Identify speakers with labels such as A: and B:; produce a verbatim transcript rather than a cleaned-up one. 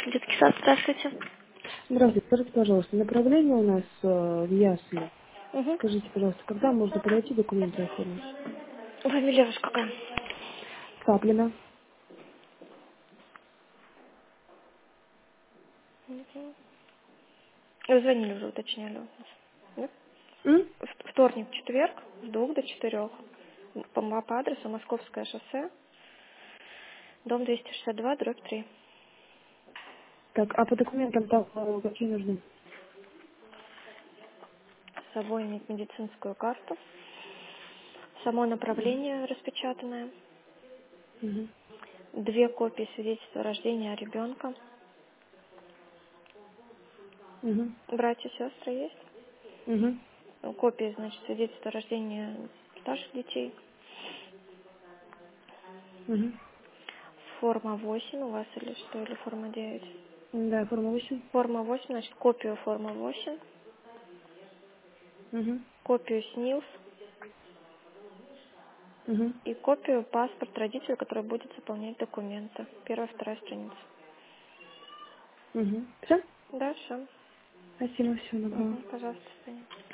A: Детский сад, здравствуйте.
B: Здравствуйте, скажите, пожалуйста, направление у нас э, в Ясли.
A: Угу.
B: Скажите, пожалуйста, когда можно подойти документы оформить?
A: Фамилия ваша какая?
B: Каплина.
A: Мгм. Вы звонили уже, уточняли у нас. Нет?
B: М?
A: В- Вторник, четверг, с двух до четырех. По, м- по адресу Московское шоссе, дом двести шестьдесят два, дробь три.
B: Так, а по документам там э, какие нужны?
A: С собой иметь медицинскую карту. Само направление распечатанное.
B: Угу.
A: Две копии свидетельства о рождении ребенка.
B: Угу.
A: Братья и сестры есть?
B: Угу.
A: Ну, копии, значит, свидетельства о рождении старших детей.
B: Угу.
A: Форма восемь у вас или что, или форма девять?
B: Да, форма восемь.
A: Форма восемь, значит, копию формы восемь,
B: Угу.
A: копию СНИЛС
B: Угу.
A: и копию паспорт родителя, который будет заполнять документы. Первая, вторая страница.
B: Угу. Все?
A: Да, все.
B: Спасибо, всего доброго.
A: Угу, пожалуйста, Таня.